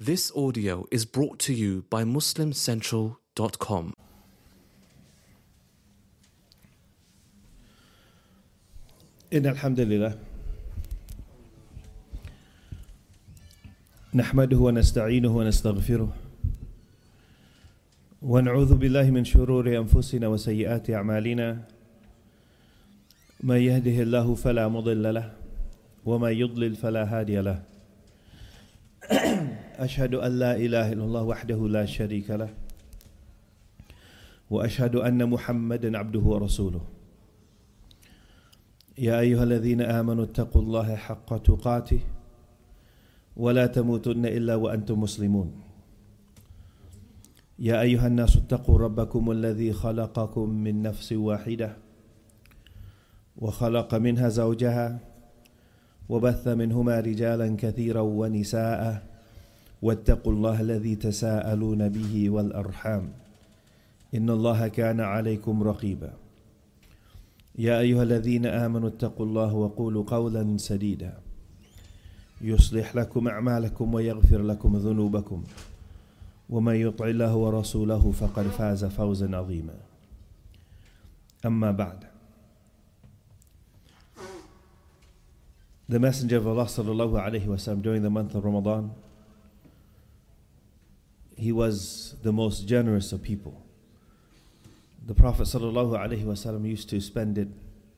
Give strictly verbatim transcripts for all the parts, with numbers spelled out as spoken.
This audio is brought to you by Muslim Central dot com. إن الحمد لله نحمده ونستعينه ونستغفره ونعوذ بالله من شرور أنفسنا وسيئات أعمالنا من يهده الله فلا مضل له ومن يضلل فلا هادي له أشهد أن لا إله إلا الله وحده لا شريك له وأشهد أن محمدا عبده ورسوله يا أيها الذين آمنوا اتقوا الله حق تقاته ولا تموتن إلا وأنتم مسلمون يا أيها الناس اتقوا ربكم الذي خلقكم من نفس واحدة وخلق منها زوجها وبث منهما رجالا كثيرا ونساء واتقوا الله الذي تساءلون به والأرحام إن الله كان عليكم رقيبا يا أيها الذين آمنوا اتقوا الله وقولوا قولا سديدا يصلح لكم أعمالكم ويغفر لكم ذنوبكم ومن يطع الله ورسوله فقد فاز فوزا عظيما أما بعد. The Messenger of Allah sallallahu alaihi wasallam during the month of Ramadan, he was the most generous of people. The Prophet sallallahu alaihi wasallam used to spend it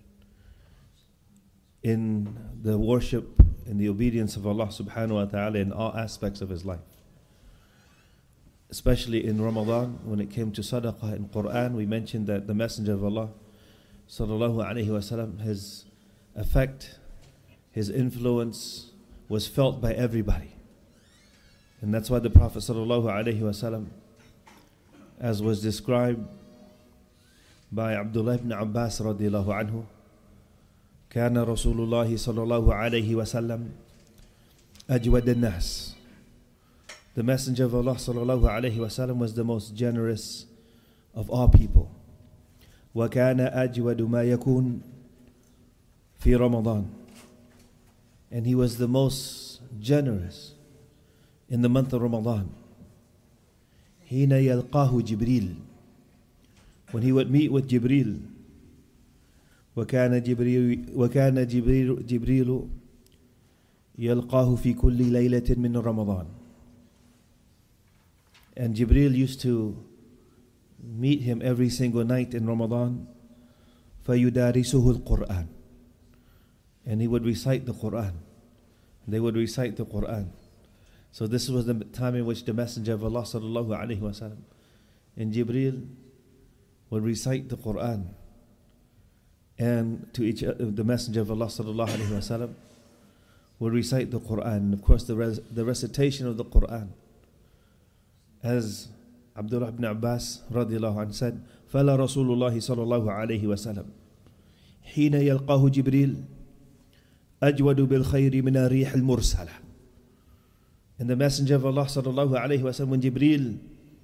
in the worship and the obedience of Allah subhanahu wa ta'ala in all aspects of his life. Especially in Ramadan, when it came to sadaqah and Quran, we mentioned that the Messenger of Allah sallallahu alaihi wasallam, his effect, his influence was felt by everybody. And that's why the Prophet sallallahu alaihi wasallam, as was described by Abdullah ibn Abbas radiallahu anhu, كان رسول الله صلى الله عليه وسلم أجود الناس. The Messenger of Allah صلى الله عليه وسلم was the most generous of all people. وكان أجود ما يكون في رمضان. And he was the most generous in the month of Ramadan. حين يلقاه جبريل, when he would meet with Jibreel. وكان جبريل وكان جبريل جبريل يلقاه في كل ليلة من رمضان. And Jibreel used to meet him every single night in Ramadan. فيدارسه القرآن, and he would recite the Quran. They would recite the Quran. So this was the time in which the Messenger of Allah sallallahu alaihi wasallam and Jibreel would recite the Quran. And to each other, the Messenger of Allah sallallahu alaihi wasallam would recite the Quran. And of course, the res, the recitation of the Quran, as Abdullah ibn Abbas radiallahu anhu said, فَلَا رَسُولُ اللَّهِ صَلَّى اللَّهُ عَلَيْهِ وَسَلَّمَ حِينَ يَلْقَاهُ جِبْرِيلٌ أَجْوَدُ بِالْخَيْرِ مِنَ الرِّيحِ الْمُرْسَلَةِ. And the Messenger of Allah sallallahu alaihi wasallam, when Jibreel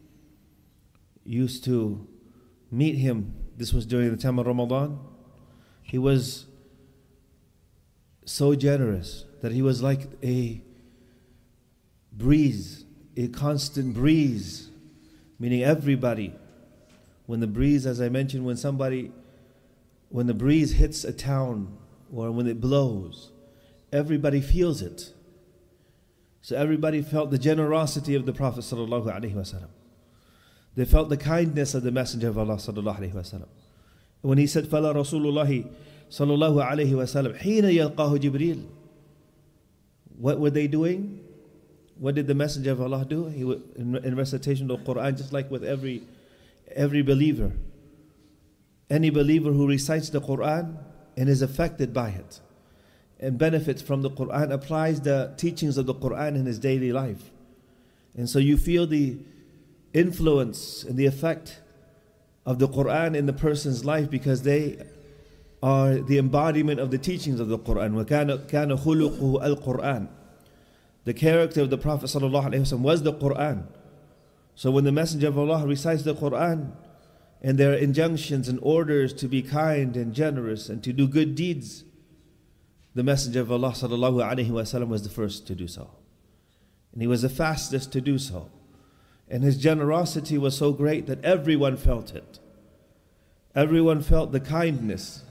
used to meet him, this was during the time of Ramadan, he was so generous that he was like a breeze, a constant breeze, meaning everybody, when the breeze, as I mentioned, when somebody, when the breeze hits a town or when it blows, everybody feels it. So everybody felt the generosity of the Prophet sallallahu alaihi wasallam. They felt the kindness of the Messenger of Allah sallallahu alaihi wasallam. When he said, فَلَا رَسُولُ اللَّهِ صَلَّى اللَّهُ عَلَيْهِ وَسَلَّمَ حِينَ يَلْقَاهُ جِبْرِيلٌ. What were they doing? What did the Messenger of Allah do? He would, in, in recitation of the Quran, just like with every every believer. Any believer who recites the Quran and is affected by it and benefits from the Quran, applies the teachings of the Quran in his daily life. And so you feel the influence and the effect of the Quran in the person's life because they are the embodiment of the teachings of the Quran. وَكَانَ كَانَ خُلُقُهُ الْقُرْآنِ. The character of the Prophet ﷺ was the Quran. So when the Messenger of Allah recites the Quran and there are injunctions and orders to be kind and generous and to do good deeds, the Messenger of Allah sallallahu alaihi wasallam was the first to do so. And he was the fastest to do so. And his generosity was so great that everyone felt it. Everyone felt the kindness.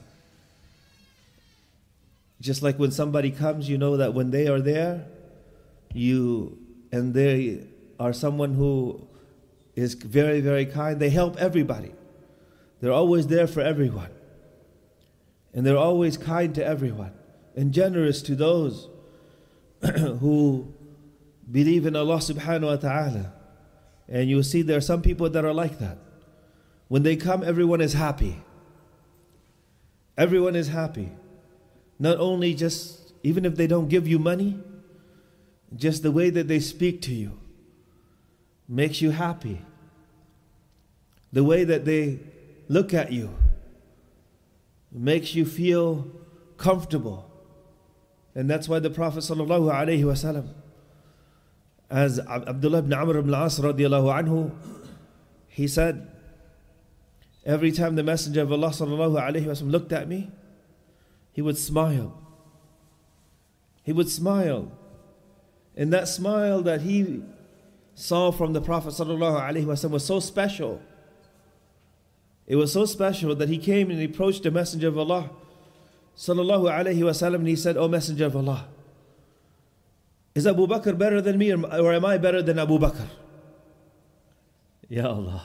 Just like when somebody comes, you know that when they are there, you, and they are someone who is very, very kind, they help everybody. They're always there for everyone. And they're always kind to everyone and generous to those who believe in Allah subhanahu wa ta'ala. And you'll see there are some people that are like that. When they come, everyone is happy. Everyone is happy. Not only just, even if they don't give you money, just the way that they speak to you makes you happy. The way that they look at you makes you feel comfortable. And that's why the Prophet sallallahu alaihi wasallam, as Abdullah ibn Amr ibn al-As radiallahu anhu, he said, every time the Messenger of Allah sallallahu alaihi wasallam looked at me, he would smile. He would smile. And that smile that he saw from the Prophet sallallahu alaihi wasallam was so special. It was so special that he came and he approached the Messenger of Allah sallallahu alaihi wasallam and he said, "O Messenger of Allah, is Abu Bakr better than me, or am I better than Abu Bakr?" Ya Allah.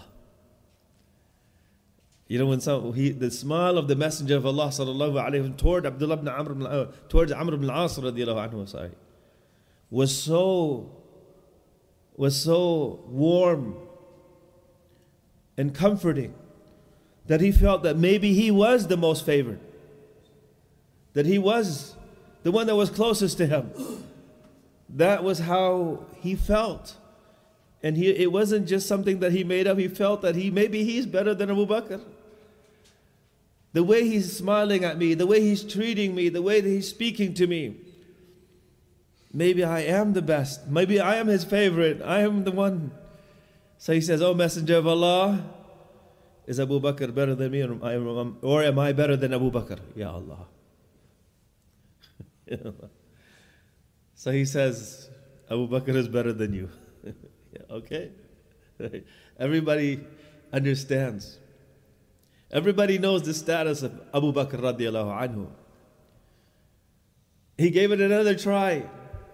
You know, when some, he, the smile of the Messenger of Allah sallallahu alaihi wasallam toward Abdullah ibn Amr, uh, towards Amr ibn al-As radiallahu anhu, sorry, was so, was so warm and comforting that he felt that maybe he was the most favored, that he was the one that was closest to him. That was how he felt. And he, it wasn't just something that he made up. He felt that he maybe he's better than Abu Bakr. The way he's smiling at me, the way he's treating me, the way that he's speaking to me. Maybe I am the best. Maybe I am his favorite. I am the one. So he says, "Oh Messenger of Allah, is Abu Bakr better than me, or, or am I better than Abu Bakr?" Ya Allah. So he says, "Abu Bakr is better than you." Okay? Everybody understands. Everybody knows the status of Abu Bakr radiallahu anhu. He gave it another try.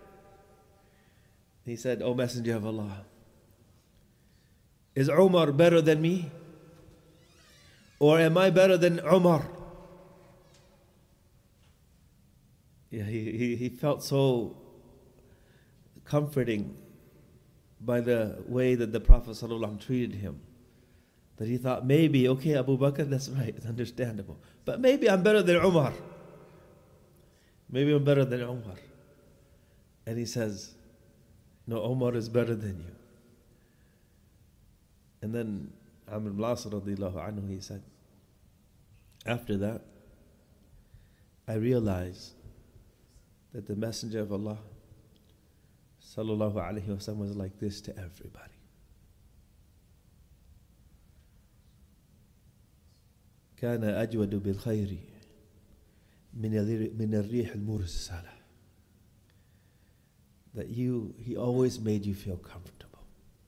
He said, "O Messenger of Allah, is Umar better than me? Or am I better than Umar?" Yeah, he, he, he felt so comforting by the way that the Prophet ﷺ treated him, that he thought maybe, okay, Abu Bakr, that's right, it's understandable. But maybe I'm better than Umar. Maybe I'm better than Umar. And he says, "No, Umar is better than you." And then Amr ibn al-As radiallahu anhu, he said, after that, I realized that the Messenger of Allah sallallahu alayhi wa sallam was like this to everybody. كان أجود بالخير من من الريح المرسلة. That you, he always made you feel comfortable.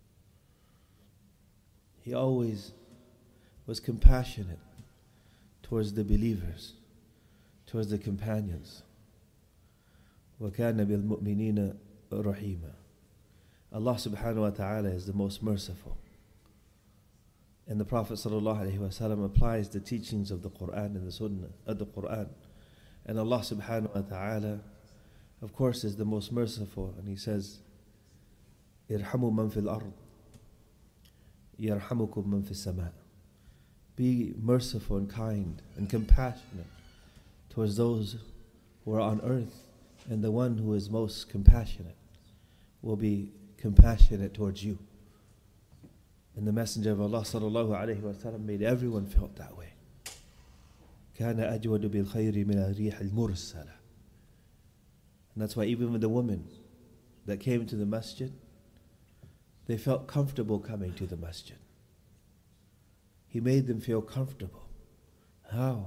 He always was compassionate towards the believers, towards the companions. وَكَانَ بِالْمُؤْمِنِينَ رَحِيمًا. Allah subhanahu wa ta'ala is the most merciful. And the Prophet sallallahu alaihi wasallam applies the teachings of the Quran and the Sunnah of the Quran. And Allah subhanahu wa ta'ala, of course, is the most merciful. And He says, "Irhamu man fil ard, yarhamukum man fis sama." Be merciful and kind and compassionate towards those who are on earth, and the one who is most compassionate will be compassionate towards you. And the Messenger of Allah sallallahu alayhi wa sallam made everyone felt that way. كَانَ أَجْوَدُ بِالْخَيْرِ مِنَ الرِّيحِ الْمُرْسَلَةِ. And that's why even with the women that came to the masjid, they felt comfortable coming to the masjid. He made them feel comfortable. How?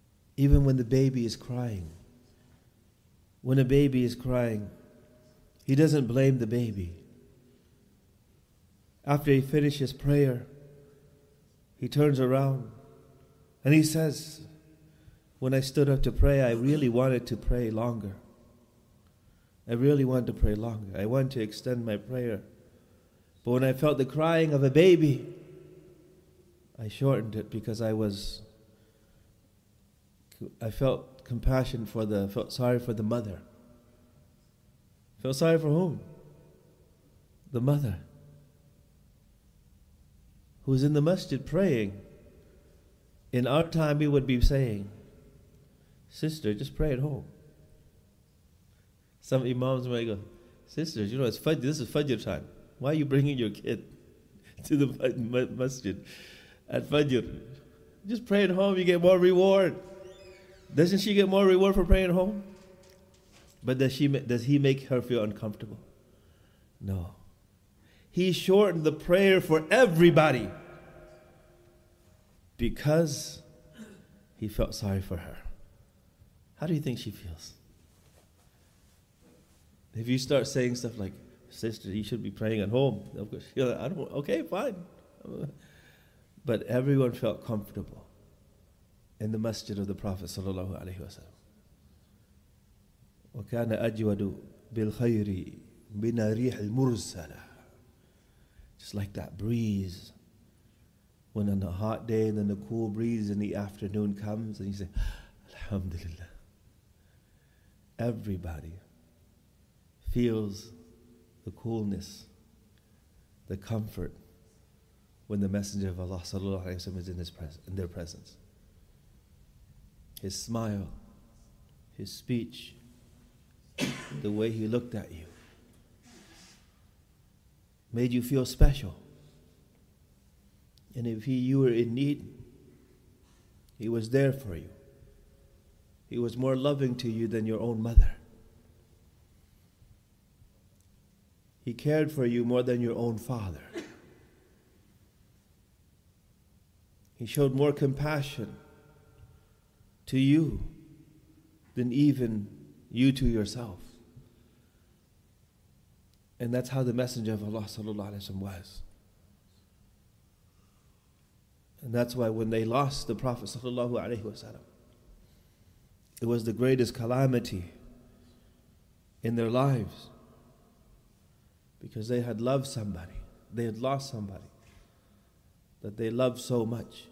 Even when the baby is crying. When a baby is crying, He doesn't blame the baby. After he finishes prayer, he turns around and he says, when I stood up to pray, I really wanted to pray longer. I really wanted to pray longer. I wanted to extend my prayer. But when I felt the crying of a baby, I shortened it because I was, I felt compassion for the, felt sorry for the mother. Felt sorry for whom? The mother, who's in the masjid praying. In our time, we would be saying, sister, just pray at home. Some imams might go, sisters, you know, it's Fajr, this is Fajr time. Why are you bringing your kid to the masjid at Fajr? Just pray at home, you get more reward. Doesn't she get more reward for praying at home? But does she, does he make her feel uncomfortable? No. He shortened the prayer for everybody because he felt sorry for her. How do you think she feels? If you start saying stuff like, sister, you should be praying at home, of course, you're like, I don't, okay, fine. But everyone felt comfortable in the masjid of the Prophet sallallahu alaihi wasallam. وَكَانَ أَجْوَدُ بِالْخَيْرِ مِنَ رِيحِ الْمُرْسَلَةِ. Just like that breeze. When on a hot day, and then the cool breeze in the afternoon comes, and you say, Alhamdulillah. Everybody feels the coolness, the comfort, when the Messenger of Allah sallallahu alaihi wasallam is in, his pres- in their presence. His smile, his speech, the way he looked at you, made you feel special. And if he, you were in need, he was there for you. He was more loving to you than your own mother. He cared for you more than your own father. He showed more compassion to you than even you to yourself. And that's how the Messenger of Allah sallallahu alaihi wasallam was. And that's why when they lost the Prophet sallallahu alaihi wasallam, it was the greatest calamity in their lives, because they had loved somebody, they had lost somebody that they loved so much,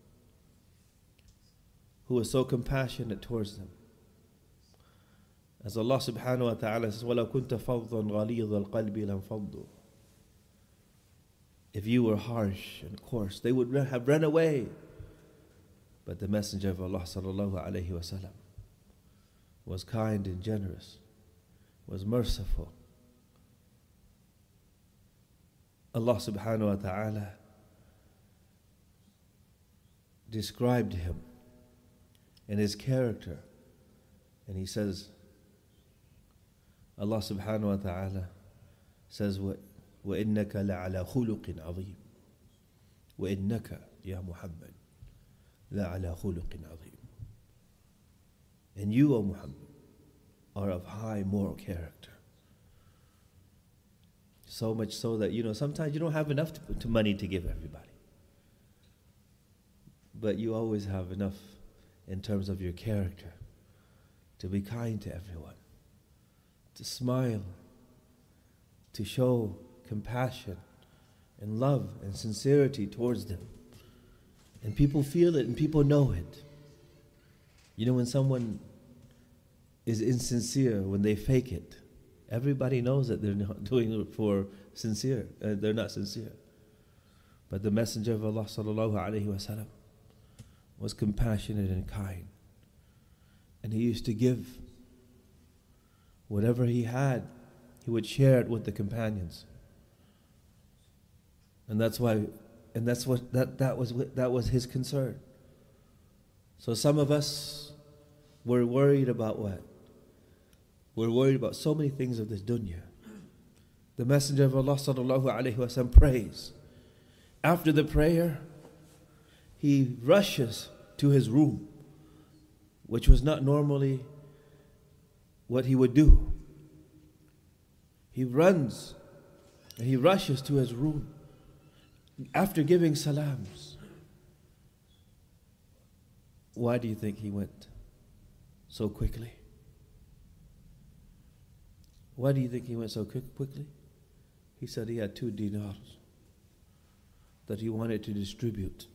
who was so compassionate towards them. As Allah subhanahu wa ta'ala says, وَلَوْ كُنْتَ فَضًّا غَلِيظَ الْقَلْبِ لَانْفَضُّوا. If you were harsh and coarse, they would have run away. But the Messenger of Allah sallallahu alayhi wa sallam was kind and generous, was merciful. Allah subhanahu wa ta'ala described him and his character, and he says, Allah subhanahu wa ta'ala says, وَإِنَّكَ لَعَلَى خُلُقٍ عَظِيمٍ. وَإِنَّكَ يَا مُحَمَّدٍ لَعَلَى خُلُقٍ عَظِيمٍ. And you, O Muhammad, are of high moral character. So much so that, you know, sometimes you don't have enough to, to money to give everybody. But you always have enough in terms of your character to be kind to everyone, to smile, to show compassion and love and sincerity towards them. And people feel it and people know it. You know, when someone is insincere, when they fake it, everybody knows that they're not doing it for sincere. Uh, they're not sincere. But the Messenger of Allah sallallahu alaihi wasallam was compassionate and kind. And he used to give whatever he had, he would share it with the companions. And that's why, and that's what that, that was that was his concern. So some of us were worried about what? We're worried about so many things of this dunya. The Messenger of Allah sallallahu alaihi wasallam prays. After the prayer, he rushes to his room, which was not normally what he would do. He runs and he rushes to his room after giving salams. Why do you think he went so quickly? Why do you think he went so quick, quickly? He said he had two dinars that he wanted to distribute.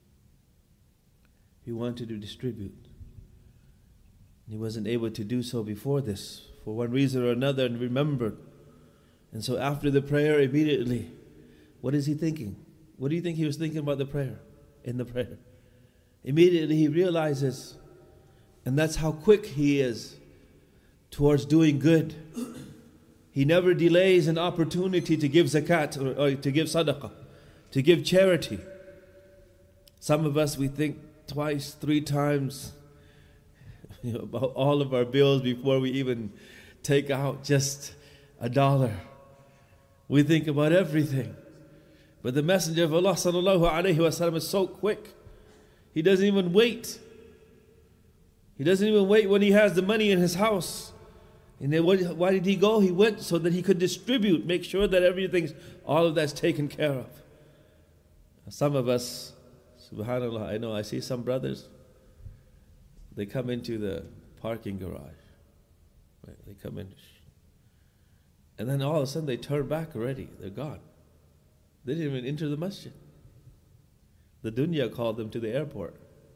He wanted to distribute. He wasn't able to do so before this for one reason or another, and remembered. And so after the prayer, immediately, what is he thinking? What do you think he was thinking about the prayer? In the prayer. Immediately he realizes, and that's how quick he is towards doing good. He never delays an opportunity to give zakat or, or to give sadaqah, to give charity. Some of us, we think twice, three times you know, about all of our bills before we even take out just a dollar. We think about everything. But the Messenger of Allah sallallahu alaihi wasallam is so quick. He doesn't even wait. He doesn't even wait when he has the money in his house. And then what, why did he go? He went so that he could distribute, make sure that everything's, all of that's taken care of. Some of us, subhanAllah, I know, I see some brothers, they come into the parking garage. Right? They come in. And then all of a sudden they turn back already. They're gone. They didn't even enter the masjid. The dunya called them to the airport.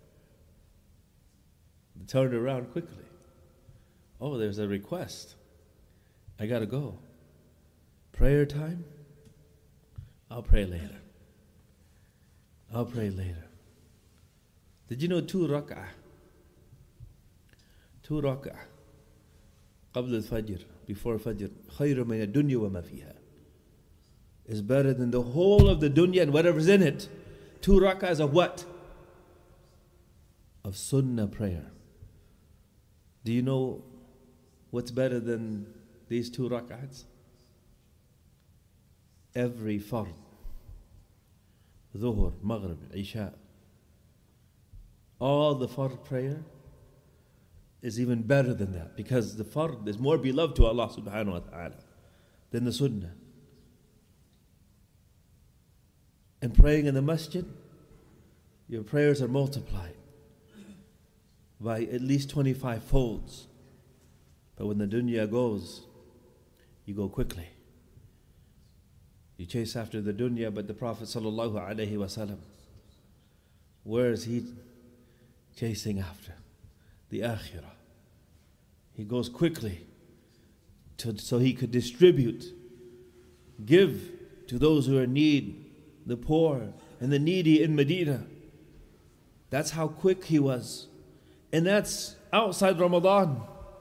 They turned around quickly. Oh, there's a request. I gotta go. Prayer time? I'll pray later. I'll pray later. Did you know two rak'ah? Two rak'ah. قبل الفجر, before Fajr. خير من الدنيا وما فيها. Is better than the whole of the dunya and whatever's in it. Two rak'ahs of what? Of sunnah prayer. Do you know what's better than these two rak'ahs? Every fard. Dhuhr, Maghrib, Isha. All the fard prayer is even better than that, because the fard is more beloved to Allah subhanahu wa ta'ala than the sunnah. And praying in the masjid, your prayers are multiplied by at least twenty-five folds. But when the dunya goes, you go quickly. You chase after the dunya, but the Prophet sallallahu alaihi wasallam, where is he chasing after? The akhirah. He goes quickly to, so he could distribute, give to those who are in need, the poor and the needy in Medina. That's how quick he was. And that's outside Ramadan.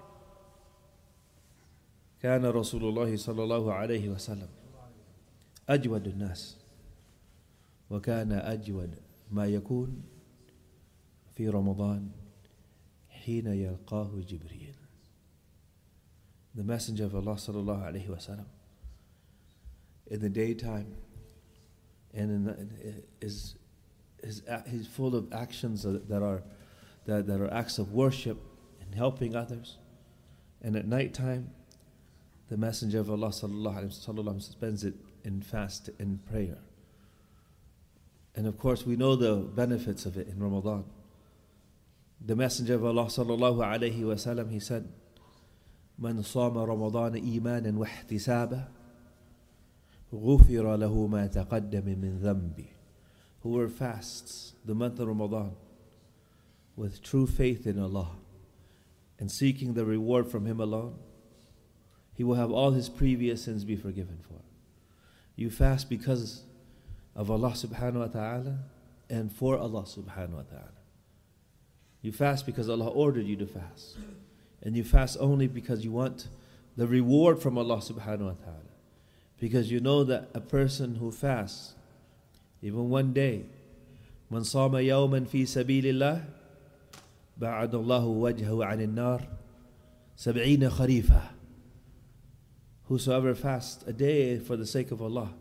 كان رسول الله صلى الله عليه وسلم أجود الناس وكان أجود ما يكون في رمضان حين يلقاه جبريل. The Messenger of Allah صلى الله عليه وسلم in the daytime and in the, is is he's full of actions that are that, that are acts of worship and helping others. And at nighttime, the Messenger of Allah sallallahu alaihi wasallam spends it in fast and prayer. And of course, we know the benefits of it in Ramadan. The Messenger of Allah sallallahu alaihi wasallam, he said, "Man sama Ramadan imanan wa ihtisaba, ghufira lahu ma taqaddama min dhanbi." Whoever fasts the month of Ramadan with true faith in Allah and seeking the reward from Him alone, he will have all his previous sins be forgiven for. You fast because of Allah subhanahu wa ta'ala and for Allah subhanahu wa ta'ala. You fast because Allah ordered you to fast. And you fast only because you want the reward from Allah subhanahu wa ta'ala. Because you know that a person who fasts, even one day, man sama yawman fi sabilillah, ba'ad Allahu wajhahu 'anil nar sab'ina kharifa. Whosoever fasts a day for the sake of Allah,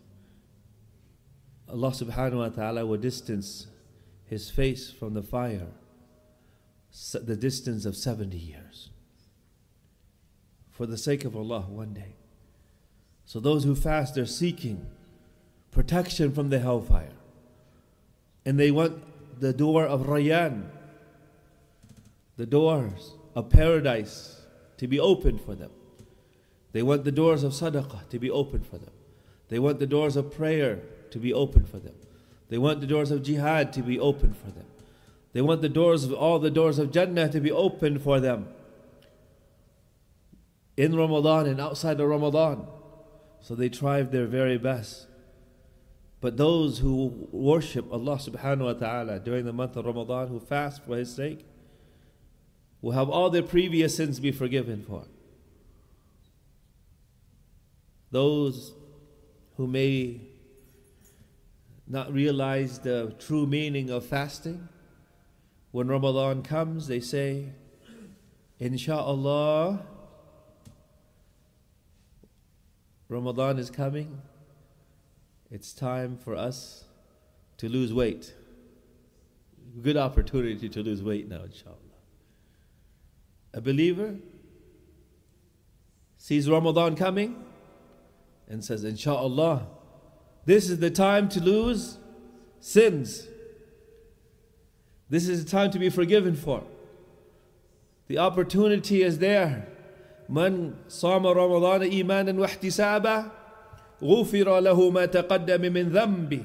Allah subhanahu wa ta'ala will distance his face from the fire the distance of seventy years. For the sake of Allah, one day. So those who fast, they're seeking protection from the hellfire. And they want the door of Rayyan, the doors of paradise, to be opened for them. They want the doors of sadaqah to be opened for them. They want the doors of prayer to be opened for them. They want the doors of jihad to be opened for them. They want the doors of all the doors of Jannah to be opened for them in Ramadan and outside of Ramadan. So they try their very best. But those who worship Allah subhanahu wa ta'ala during the month of Ramadan, who fast for His sake, will have all their previous sins be forgiven for. Those who may not realize the true meaning of fasting, when Ramadan comes, they say, Insha'Allah, Ramadan is coming. It's time for us to lose weight. Good opportunity to lose weight now, inshallah. A believer sees Ramadan coming and says, Insha'Allah, this is the time to lose sins. This is the time to be forgiven for. The opportunity is there. Man sama Ramadan imanan wa ihtisaba ghufira lahu ma taqaddama min dhanbi.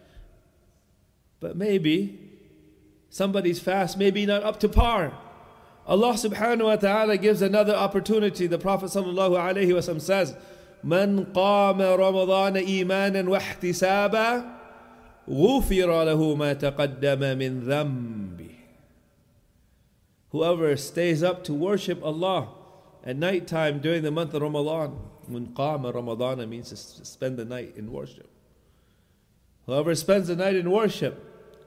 But maybe somebody's fast may be not up to par. Allah subhanahu wa ta'ala gives another opportunity. The Prophet sallallahu alayhi wa sallam says, Man qama Ramadan imanan wa ihtisaba غُفِرَ لَهُ مَا تَقَدَّمَ مِنْ ذَنْبِهِ. Whoever stays up to worship Allah at night time during the month of Ramadan, when qama Ramadan means to spend the night in worship. Whoever spends the night in worship,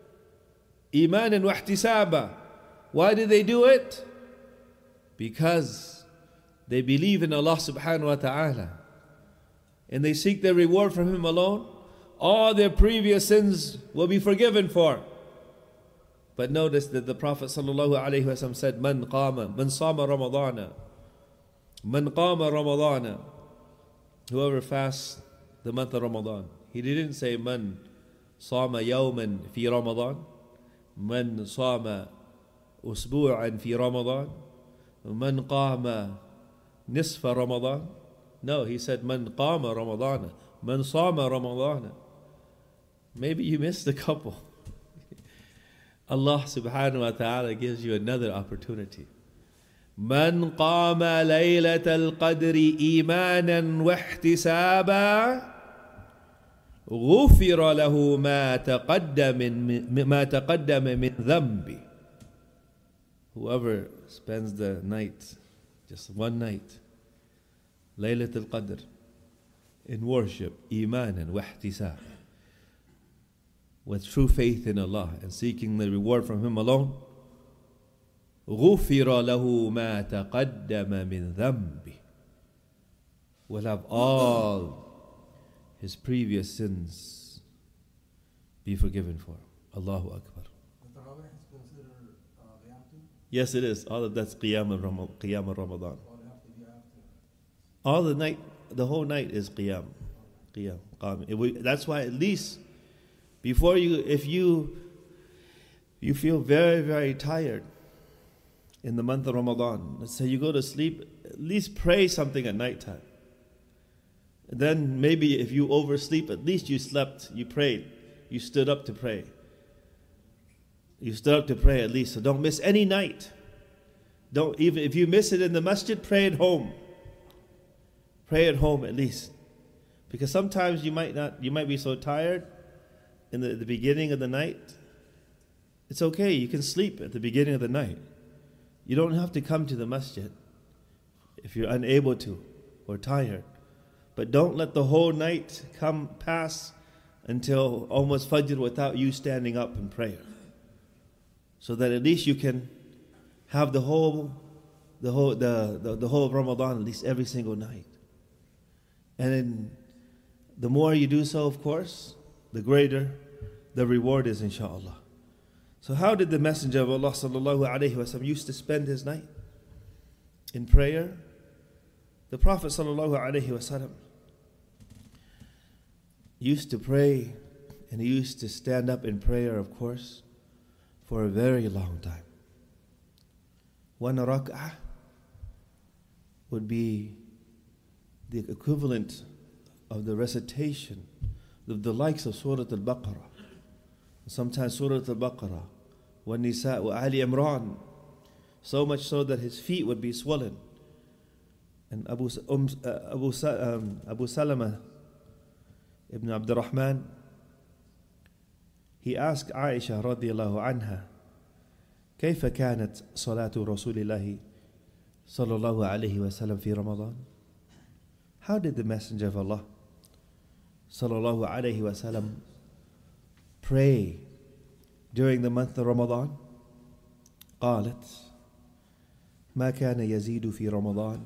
imanan wa ihtisaba. Why do they do it? Because they believe in Allah subhanahu wa ta'ala and they seek their reward from Him alone. All their previous sins will be forgiven for. But notice that the Prophet sallallahu alaihi wasallam said, Man qama, man sama Ramadana, man qama Ramadana. Whoever fasts the month of Ramadan. He didn't say man sama yawman fi Ramadan, man sama usbu'an fi Ramadan, man qama nisfa Ramadan. No, he said man qama Ramadana, man sama Ramadana. Maybe you missed a couple. Allah subhanahu wa ta'ala gives you another opportunity. Man qama laylat al-qadri imanan wa ihtisaba ghufira lahu ma taqaddama ma taqaddama min dhanbi. Whoever spends the night, just one night, laylat al-qadr, in worship, imanan wa ihtisaba, with true faith in Allah and seeking the reward from Him alone, غُفِرَ لَهُ مَا تَقَدَّمَ مِنْ ذَنْبِهِ, will have all his previous sins be forgiven for. Allahu Akbar. Tarawih is considered uh, Qiyam too? Yes, it is. All of that's Qiyam al-Ramadan. Qiyam al-Ramadan. Or they have to be after? All the night, the whole night is Qiyam. Qiyam. Qiyam. It will- That's why at least before you, if you you feel very, very tired in the month of Ramadan, let's say you go to sleep, at least pray something at nighttime. Then maybe if you oversleep, at least you slept, you prayed, you stood up to pray. You stood up to pray at least, so don't miss any night. Don't even if you miss it in the masjid, pray at home. Pray at home at least, because sometimes you might not, you might be so tired in the, the beginning of the night. It's okay, you can sleep at the beginning of the night. You don't have to come to the masjid if you're unable to or tired. But don't let the whole night come pass until almost Fajr without you standing up in prayer, so that at least you can have the whole the whole the, the, the whole of Ramadan at least every single night. And then the more you do so, of course, the greater the reward is, inshaAllah. So how did the Messenger of Allah sallallahu alayhi wa sallam used to spend his night? In prayer. The Prophet sallallahu alayhi wa sallam used to pray, and he used to stand up in prayer, of course, for a very long time. One rak'ah would be the equivalent of the recitation of the likes of Surah Al-Baqarah. Sometimes Surah Al-Baqarah, wa Nisa, wa Ali Imran, so much so that his feet would be swollen. And Abu, um, uh, Abu, um, Abu Salama ibn Abdurrahman, he asked Aisha radiallahu anha, كيف كانت صلاة رسول الله صلى الله عليه وسلم في رمضان? How did the Messenger of Allah صلى الله عليه وسلم pray during the month of Ramadan? قالت ما كان يزيد في رمضان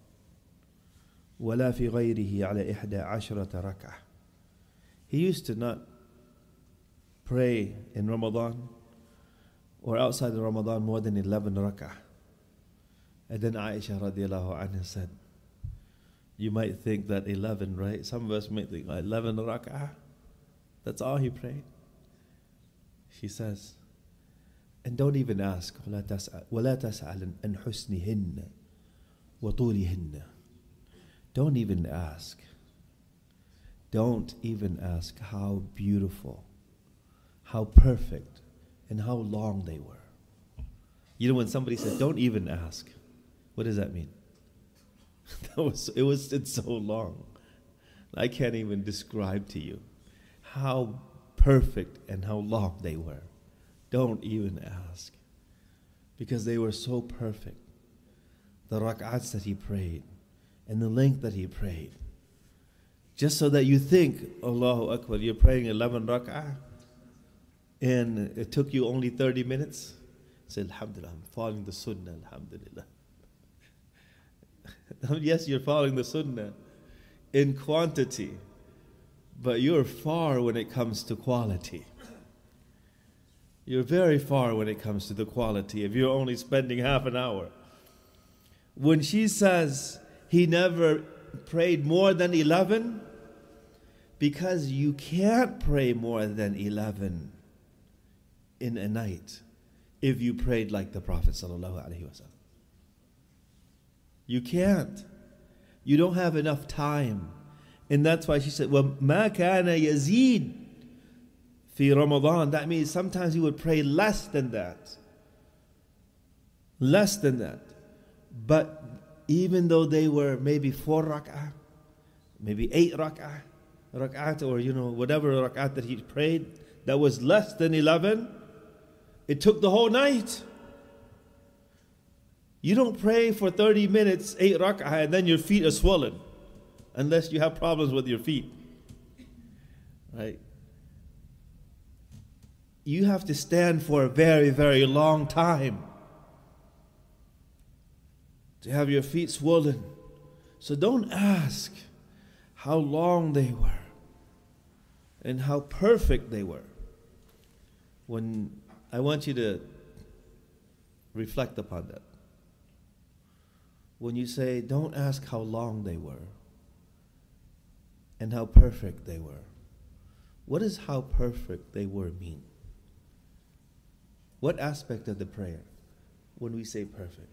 ولا في غيره على إحدى عشرة ركعة. He used to not pray in Ramadan or outside of Ramadan more than eleven rak'ah. And then Aisha radiallahu anha said, you might think that eleven, right? Some of us might think, eleven rak'ah? That's all he prayed? She says, and don't even ask, وَلَا تَسْأَلْ أَنْ حُسْنِهِنَّ وَطُولِهِنَّ. Don't even ask. Don't even ask how beautiful, how perfect, and how long they were. You know, when somebody says, don't even ask, what does that mean? that was it was it's so long. I can't even describe to you how perfect and how long they were. Don't even ask. Because they were so perfect. The rak'ats that he prayed and the length that he prayed. Just so that you think, Allahu Akbar, you're praying eleven rak'ah and it took you only thirty minutes. Say, Alhamdulillah, I'm following the sunnah, Alhamdulillah. Yes, you're following the sunnah in quantity, but you're far when it comes to quality. You're very far when it comes to the quality if you're only spending half an hour. When she says he never prayed more than eleven, because you can't pray more than eleven in a night if you prayed like the Prophet sallallahu alaihi wasallam. You can't. You don't have enough time. And that's why she said, وَمَا كَانَ يَزِيد في Ramadan. That means sometimes he would pray less than that. Less than that. But even though they were maybe four rak'ah, maybe eight rak'ah, rak'at, or you know, whatever rak'at that he prayed, that was less than eleven, it took the whole night. You don't pray for thirty minutes, eight rak'ah, and then your feet are swollen. Unless you have problems with your feet. Right? You have to stand for a very, very long time to have your feet swollen. So don't ask how long they were and how perfect they were. When I want you to reflect upon that. When you say, don't ask how long they were and how perfect they were. What does how perfect they were mean? What aspect of the prayer when we say perfect?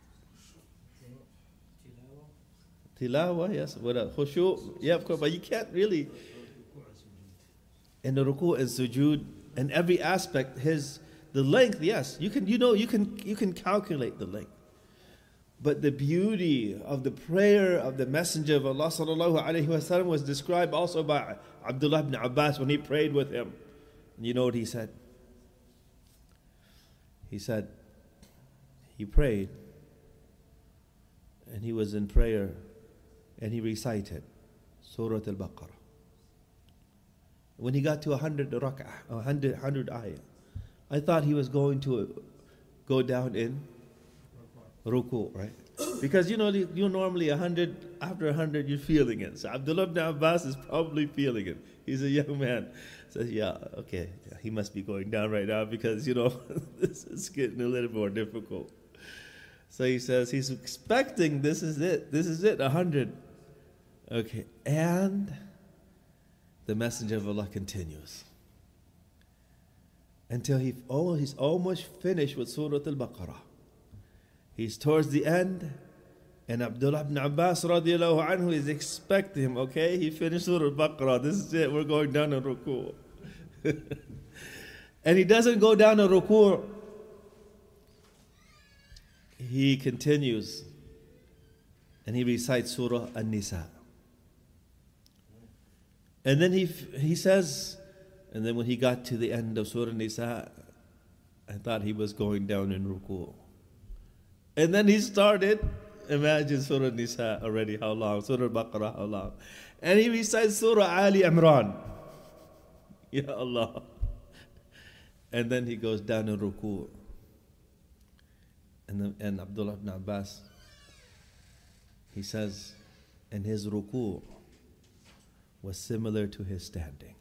Tilawa, yes. What a khushu', yeah, of course, but you can't really. In the ruku' and sujood, and every aspect, his the length, yes, you can, you know, you can, you can calculate the length. But the beauty of the prayer of the Messenger of Allah sallallahu alaihi wasallam was described also by Abdullah ibn Abbas when he prayed with him. And you know what he said? He said, he prayed, and he was in prayer, and he recited Surah Al-Baqarah. When he got to a hundred rak'ah, a hundred, hundred ayah, I thought he was going to go down in ruku, right? Because you know, you normally a hundred, after a hundred, you're feeling it. So Abdullah ibn Abbas is probably feeling it. He's a young man. Says, yeah, okay, yeah, he must be going down right now because, you know, this is getting a little more difficult. So he says he's expecting this is it. This is it, a hundred. Okay, and the Messenger of Allah continues until he, oh, he's almost finished with Surah Al-Baqarah. He's towards the end, and Abdullah ibn Abbas radiallahu anhu is expecting him. Okay, he finished Surah Al-Baqarah. This is it. We're going down to ruku'. And he doesn't go down to ruku'. He continues, and he recites Surah An-Nisa. And then he he says, and then when he got to the end of Surah An-Nisa, I thought he was going down in ruku'. And then he started, imagine Surah An-Nisa already, how long? Surah Al-Baqarah, how long? And he recites Surah Ali Imran. Ya Allah. And then he goes down in ruku'. And, the, and Abdullah ibn Abbas, he says, and his ruku' was similar to his standing.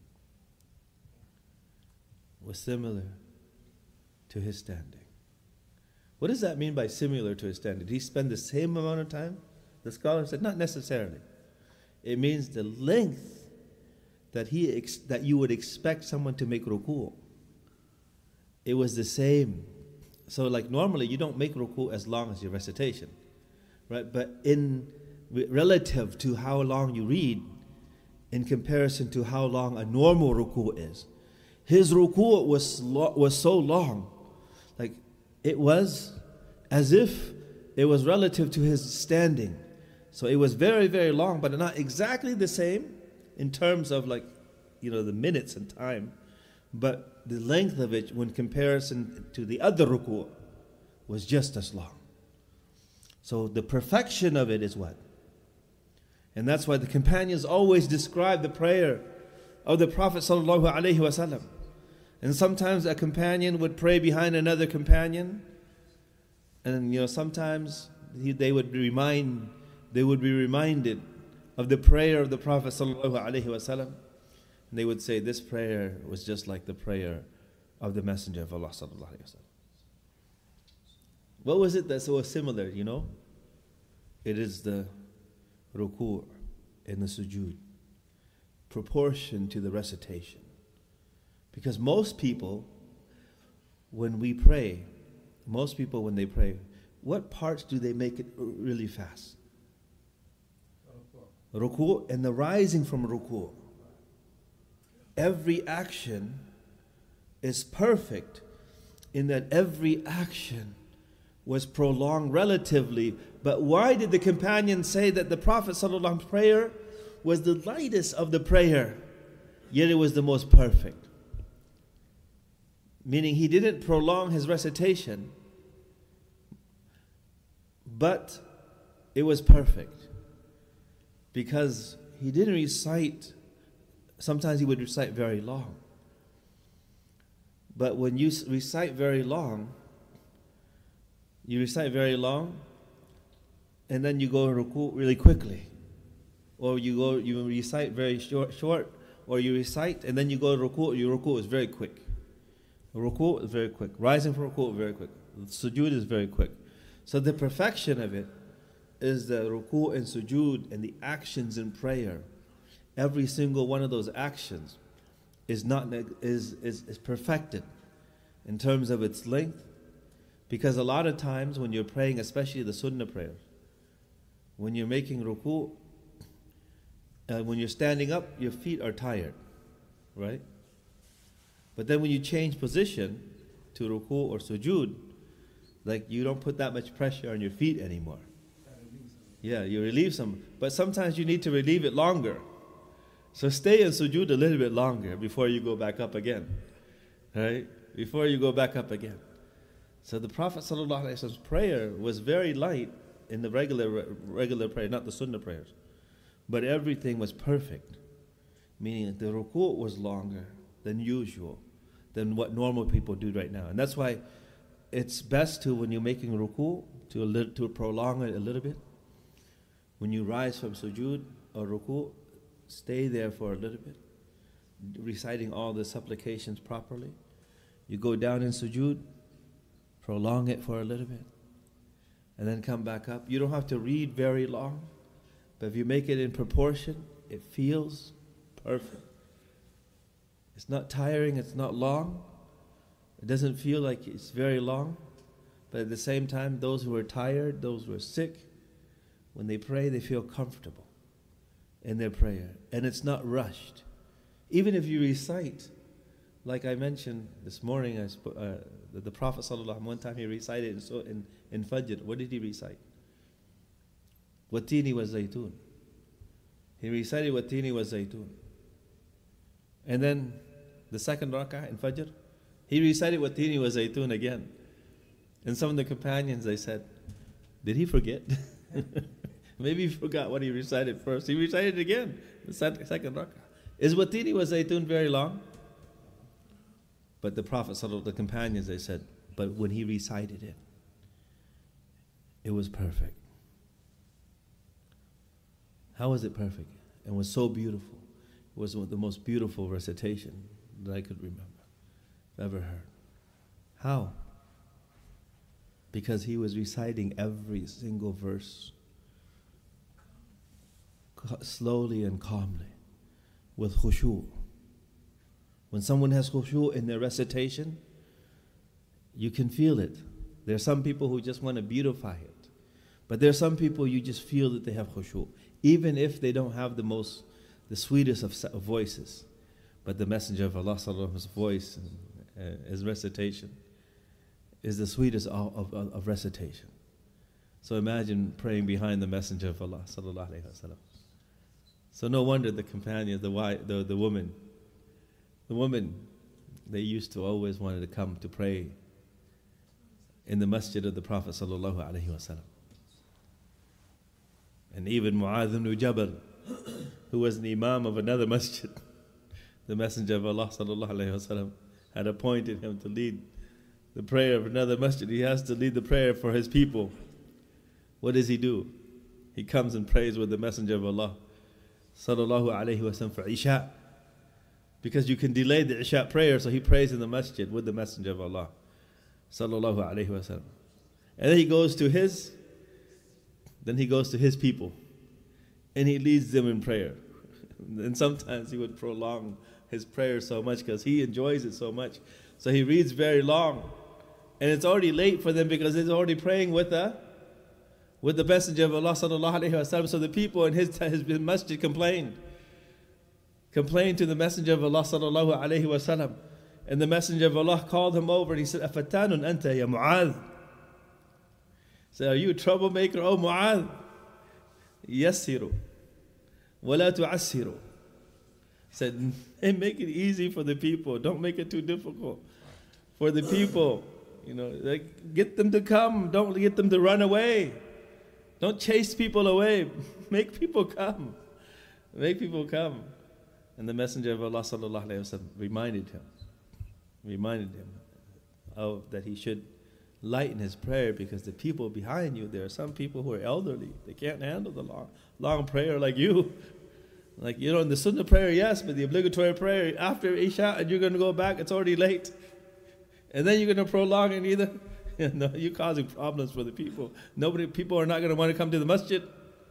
Was similar to his standing. What does that mean by similar to his standing? Did he spend the same amount of time? The scholar said, not necessarily. It means the length that he ex- that you would expect someone to make ruku'. It was the same. So like normally you don't make ruku' as long as your recitation, right? But in relative to how long you read, in comparison to how long a normal ruku' is, his ruku' was lo- was so long, like it was as if it was relative to his standing. So it was very, very long, but not exactly the same in terms of like, you know, the minutes and time, but the length of it when comparison to the other ruku' was just as long. So the perfection of it is what? And that's why the companions always describe the prayer of the Prophet sallallahu alaihi wasallam. And sometimes a companion would pray behind another companion, and you know sometimes he, they would remind, they would be reminded of the prayer of the Prophet sallallahu alaihi wasallam, and they would say, "This prayer was just like the prayer of the Messenger of Allah sallallahu alaihi wasallam." What was it that was similar? You know, it is the ruku' and the sujood, proportion to the recitation. Because most people, when we pray, most people when they pray, what parts do they make it really fast? Ruku' and the rising from ruku'. Every action is perfect in that every action was prolonged relatively. But why did the companions say that the Prophet ﷺ's prayer was the lightest of the prayer, yet it was the most perfect? Meaning he didn't prolong his recitation, but it was perfect. Because he didn't recite, sometimes he would recite very long. But when you recite very long, you recite very long, and then you go ruku' really quickly. Or you go, you recite very short, short, or you recite, and then you go to ruku', your ruku' is very quick. Ruku' is very quick. Rising from ruku' very quick. Sujood is very quick. So the perfection of it is the ruku' and sujood and the actions in prayer. Every single one of those actions is not is, is, is perfected in terms of its length. Because a lot of times when you're praying, especially the sunnah prayers, when you're making ruku', uh, when you're standing up, your feet are tired, right? But then when you change position to ruku' or sujood, like you don't put that much pressure on your feet anymore. Yeah, you relieve some. But sometimes you need to relieve it longer. So stay in sujood a little bit longer before you go back up again. Right? Before you go back up again. So the Prophet ﷺ's prayer was very light in the regular regular prayer, not the sunnah prayers. But everything was perfect. Meaning the ruku' was longer than usual, than what normal people do right now. And that's why it's best to, when you're making ruku', to, a little, to prolong it a little bit. When you rise from sujood or ruku', stay there for a little bit, reciting all the supplications properly. You go down in sujood, prolong it for a little bit, and then come back up. You don't have to read very long, but if you make it in proportion, it feels perfect. It's not tiring, it's not long. It doesn't feel like it's very long. But at the same time, those who are tired, those who are sick, when they pray, they feel comfortable in their prayer. And it's not rushed. Even if you recite, like I mentioned this morning, I sp- uh, the, the Prophet ﷺ, one time he recited in, so in, in Fajr. What did he recite? Watini wa zaytun. He recited Watini wa zaytun. And then the second rak'ah in Fajr, he recited Watini wa zaytun again. And some of the companions, they said, did he forget? Maybe he forgot what he recited first. He recited it again, the second rak'ah. Is Watini wa zaytun very long? But the Prophet, the companions, they said, but when he recited it, it was perfect. How was it perfect? It was so beautiful. It was the most beautiful recitation that I could remember, ever heard. How? Because he was reciting every single verse slowly and calmly with khushu'. When someone has khushu' in their recitation, you can feel it. There are some people who just want to beautify it. But there are some people you just feel that they have khushu', even if they don't have the most, the sweetest of voices. But the Messenger of Allah sallallahu alaihi wasallam's voice and uh, his recitation is the sweetest of, of, of recitation. So imagine praying behind the Messenger of Allah sallallahu alaihi wasallam. So no wonder the companion, the wife, the, the woman, the woman, they used to always wanted to come to pray in the masjid of the Prophet sallallahu alaihi wasallam. And even Mu'adh ibn Jabal, who was the imam of another masjid, the Messenger of Allah sallallahu alaihi wasallam had appointed him to lead the prayer of another masjid. He has to lead the prayer for his people. What does he do? He comes and prays with the Messenger of Allah sallallahu alaihi wasallam for Isha, because you can delay the Isha prayer, so he prays in the masjid with the Messenger of Allah sallallahu alaihi wasallam. And then he goes to his then he goes to his people and he leads them in prayer. And sometimes he would prolong his prayer so much because he enjoys it so much. So he reads very long. And it's already late for them because he's already praying with the with the Messenger of Allah sallallahu alaihi wasallam. So the people in his, his masjid complained. Complained to the Messenger of Allah sallallahu alaihi wasallam. And the Messenger of Allah called him over and he said, Afatanun anta ya Mu'adh. Said, are you a troublemaker, oh Mu'adh? Yassiru. Wala tu'assiru. Said, hey, make it easy for the people. Don't make it too difficult for the people. You know, like, get them to come. Don't get them to run away. Don't chase people away. Make people come. Make people come. And the Messenger of Allah sallallahu alaihi wasallam reminded him, reminded him of that he should lighten his prayer, because the people behind you, there are some people who are elderly. They can't handle the long, long prayer like you. Like, you know, in the Sunnah prayer, yes, but the obligatory prayer after Isha, and you're going to go back, it's already late. And then you're going to prolong it either. No, you're causing problems for the people. Nobody, people are not going to want to come to the masjid.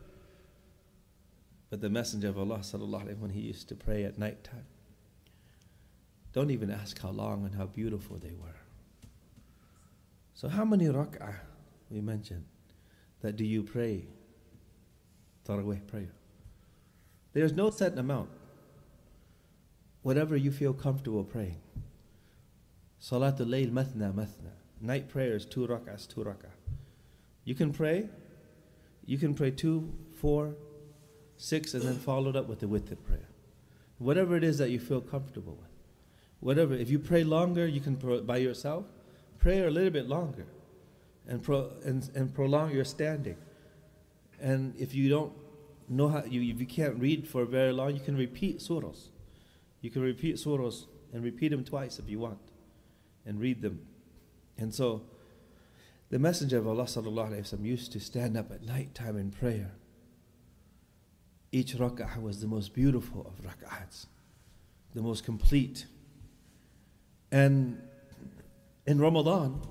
But the Messenger of Allah, sallallahu alaihi wasallam, when he used to pray at night time, don't even ask how long and how beautiful they were. So how many rak'ah, we mentioned, that do you pray? Tarawih prayer. There's no set amount. Whatever you feel comfortable praying. Salatul layl mathna mathna. Night prayers, two rak'ahs, two rak'ah. You can pray, you can pray two, four, six, and then followed up with the witr prayer. Whatever it is that you feel comfortable with. Whatever, if you pray longer, you can pray by yourself. Pray a little bit longer and, pro, and, and prolong your standing. And if you don't know how, you, if you can't read for very long, you can repeat surahs. You can repeat surahs and repeat them twice if you want and read them. And so the Messenger of Allah sallallahu alaihi wasallam used to stand up at night time in prayer. Each rak'ah was the most beautiful of rak'ahs, the most complete. And in Ramadan,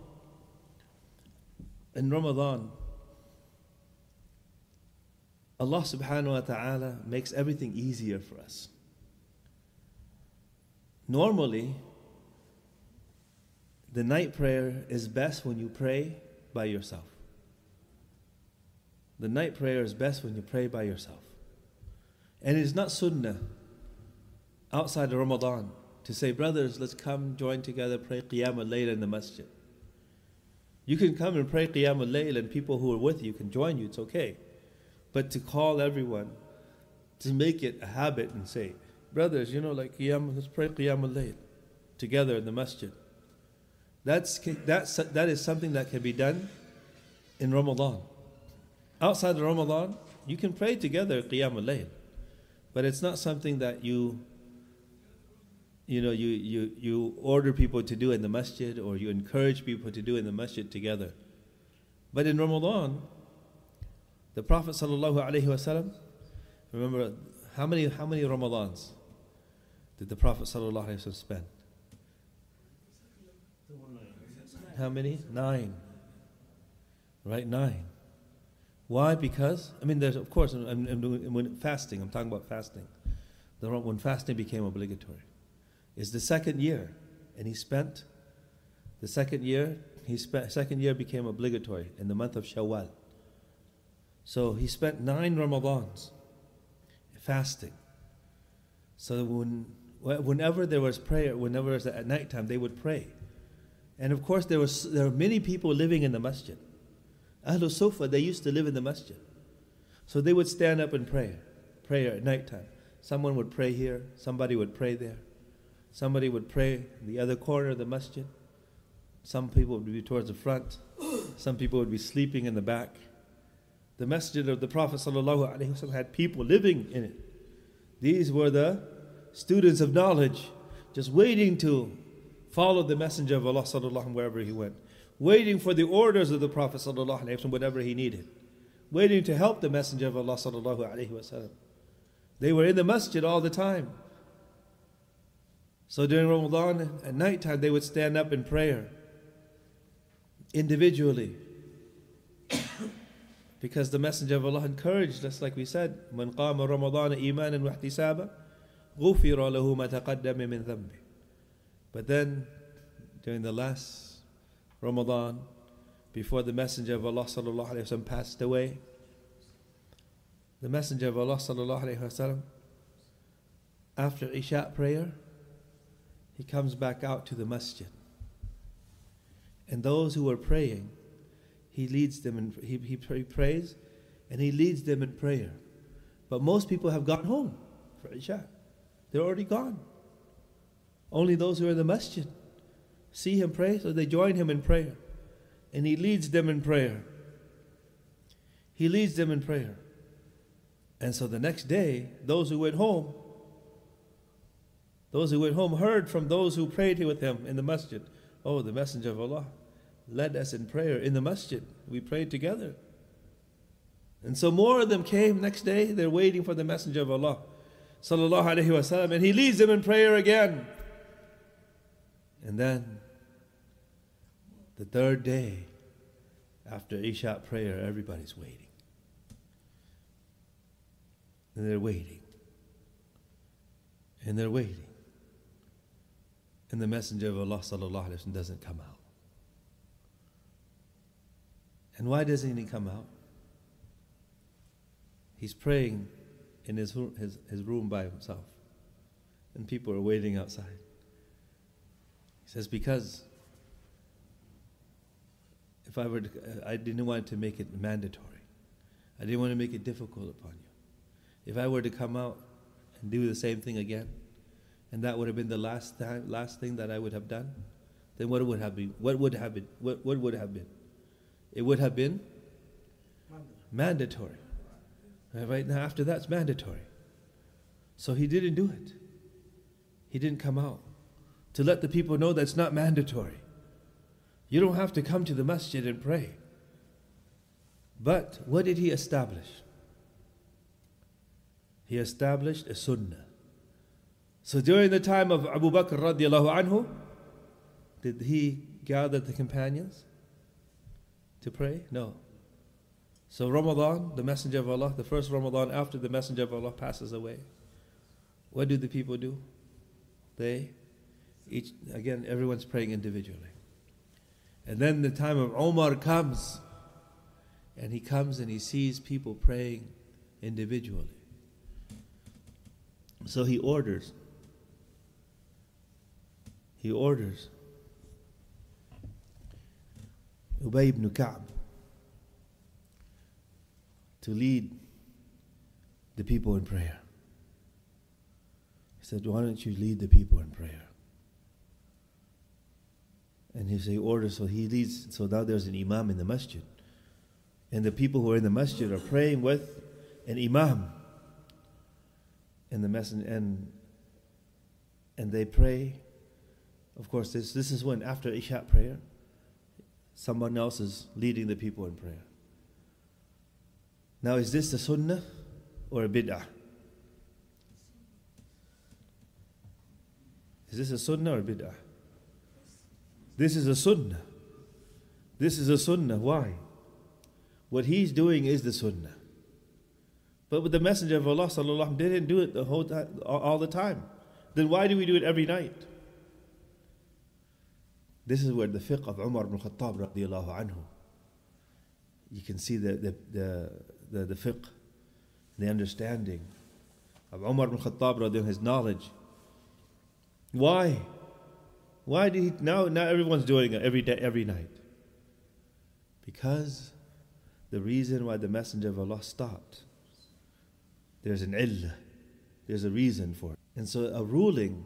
in Ramadan, Allah subhanahu wa ta'ala makes everything easier for us. normally, the night prayer is best when you pray by yourself. The night prayer is best when you pray by yourself. And it is not sunnah outside of Ramadan to say, brothers, let's come join together, pray Qiyam al-Layl in the masjid. You can come and pray Qiyam al-Layl and people who are with you can join you, it's okay. But to call everyone, to make it a habit and say, brothers, you know, like Qiyam, let's pray Qiyam al-Layl together in the masjid. That's, that's, that is something that can be done in Ramadan. Outside of Ramadan, you can pray together Qiyam al-Layl. But it's not something that you, you know, you, you, you order people to do in the masjid or you encourage people to do in the masjid together. But in Ramadan, the Prophet sallallahu alaihi wasallam, remember, how many, how many Ramadans did the Prophet sallallahu alaihi wasallam spend? How many? Nine. Right, nine. Why? Because, I mean, there's, of course, I'm, I'm doing, when fasting, I'm talking about fasting. The, when fasting became obligatory. It's the second year, and he spent, the second year, he spent, second year became obligatory in the month of Shawwal. So he spent nine Ramadans fasting. So when, whenever there was prayer, whenever it was at nighttime, they would pray. And of course, there was there were many people living in the masjid. Ahlul Sufa, they used to live in the masjid. So they would stand up and pray, prayer at nighttime. Someone would pray here, somebody would pray there. Somebody would pray in the other corner of the masjid. Some people would be towards the front. Some people would be sleeping in the back. The masjid of the Prophet ﷺ had people living in it. These were the students of knowledge, just waiting to follow the Messenger of Allah ﷺ wherever he went, waiting for the orders of the Prophet ﷺ whatever he needed, waiting to help the Messenger of Allah ﷺ. They were in the masjid all the time. So during Ramadan, at night time, they would stand up in prayer individually. Because the Messenger of Allah encouraged us, like we said, "Man qama Ramadan imanan wa ihtisaba, ghufira lahu ma taqaddama min dhanbi." But then, during the last Ramadan, before the Messenger of Allah sallallahu alaihi wasallam passed away, the Messenger of Allah sallallahu alaihi wasallam, after Isha prayer, he comes back out to the masjid, and those who were praying, he leads them in, he, he prays and he leads them in prayer. But most people have gone home for Isha. They're already gone. Only those who are in the masjid see him pray, so they join him in prayer. And he leads them in prayer. He leads them in prayer. And so the next day, those who went home, those who went home heard from those who prayed with him in the masjid, oh, the Messenger of Allah led us in prayer in the masjid. We prayed together. And so more of them came next day. They're waiting for the Messenger of Allah sallallahu alaihi wasallam, and he leads them in prayer again. And then the third day after Isha prayer, everybody's waiting. And they're waiting. And they're waiting. And the Messenger of Allah sallallahu alaihi wasallam doesn't come out. And why doesn't he come out? He's praying in his, his, his room by himself. And people are waiting outside. He says, because if I were to, I didn't want to make it mandatory. I didn't want to make it difficult upon you. If I were to come out and do the same thing again, and that would have been the last time, last thing that I would have done, then what would have been? What would have been? What, what would have been? It would have been mandatory. Right now, after that's mandatory. So he didn't do it. He didn't come out to let the people know that's not mandatory. You don't have to come to the masjid and pray. But what did he establish? He established a sunnah. So during the time of Abu Bakr radiallahu anhu, did he gather the companions to pray? No. So Ramadan, the Messenger of Allah, the first Ramadan after the Messenger of Allah passes away, what do the people do? They Each, again, everyone's praying individually. And then the time of Umar comes, and he comes and he sees people praying individually. So he orders, he orders Ubay ibn Ka'b to lead the people in prayer. He said, why don't you lead the people in prayer? And he said, he orders, so he leads, so now there's an imam in the masjid. And the people who are in the masjid are praying with an imam. And the messenger, and and they pray. Of course, this this is when after Isha prayer, someone else is leading the people in prayer. Now, is this a sunnah or a bid'ah? Is this a sunnah or a bid'ah? This is a sunnah. This is a sunnah. Why? What he's doing is the sunnah. But with the Messenger of Allah sallallahu alaihi wasallam didn't do it the whole time, all the time. Then why do we do it every night? This is where the fiqh of Umar ibn Khattab radiallahu anhu. You can see the the the the, the fiqh, the understanding of Umar ibn Khattab radiallahu anhu, his knowledge. Why? Why did he now now everyone's doing it every day, every night? Because the reason why the Messenger of Allah stopped, there's an illah, there's a reason for it. And so a ruling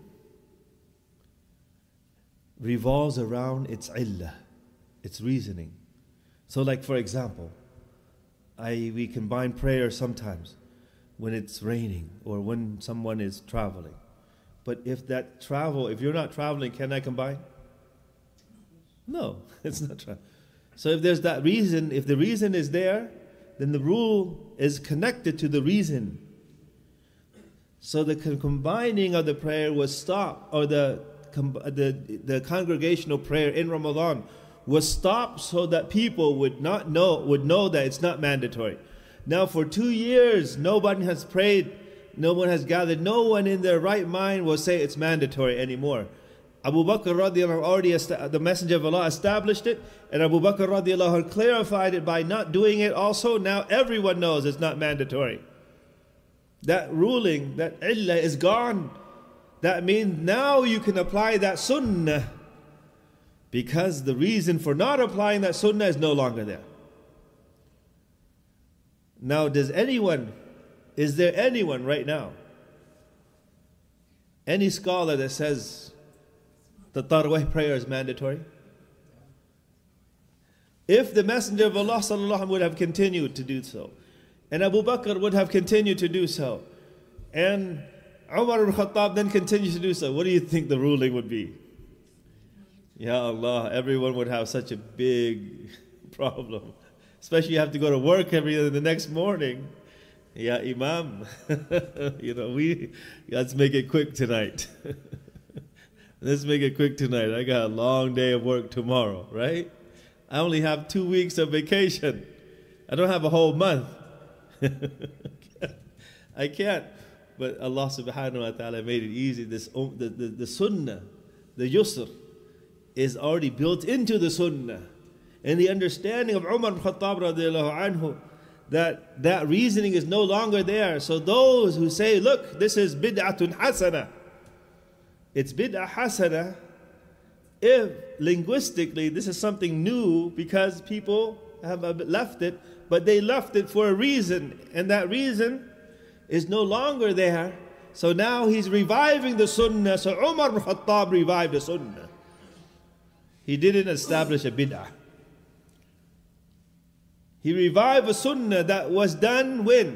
revolves around its illah, its reasoning. So like for example, I we combine prayer sometimes when it's raining or when someone is traveling. But if that travel, if you're not traveling, can I combine? No, it's not traveling. So if there's that reason, if the reason is there, then the rule is connected to the reason. So the combining of the prayer was stopped, or the, the, the congregational prayer in Ramadan was stopped so that people would not know, would know that it's not mandatory. Now for two years, nobody has prayed, no one has gathered, no one in their right mind will say it's mandatory anymore. Abu Bakr radiallahu anhu already, the Messenger of Allah established it, and Abu Bakr radiallahu anhu clarified it by not doing it also. Now everyone knows it's not mandatory. That ruling, that illah is gone. That means now you can apply that sunnah, because the reason for not applying that sunnah is no longer there. Now does anyone, is there anyone right now, any scholar that says the Tarawih prayer is mandatory? If the Messenger of Allah sallallahu alaihi wasallam would have continued to do so, and Abu Bakr would have continued to do so, and Umar ibn Khattab then continues to do so, what do you think the ruling would be? Ya Allah, everyone would have such a big problem. Especially you have to go to work every the next morning. Ya Imam, you know, we, let's make it quick tonight. Let's make it quick tonight. I got a long day of work tomorrow, right? I only have two weeks of vacation. I don't have a whole month. I can't. But Allah subhanahu wa ta'ala made it easy. This, the, the, the sunnah, the yusr, is already built into the sunnah. And the understanding of Umar ibn Khattab radiallahu anhu, that that reasoning is no longer there. So those who say, look, this is bid'atun hasana, it's bid'ah hasana, if linguistically this is something new because people have left it, but they left it for a reason, and that reason is no longer there. So now he's reviving the sunnah. So Umar ibn Khattab revived the sunnah. He didn't establish a bid'ah. He revived a sunnah that was done when?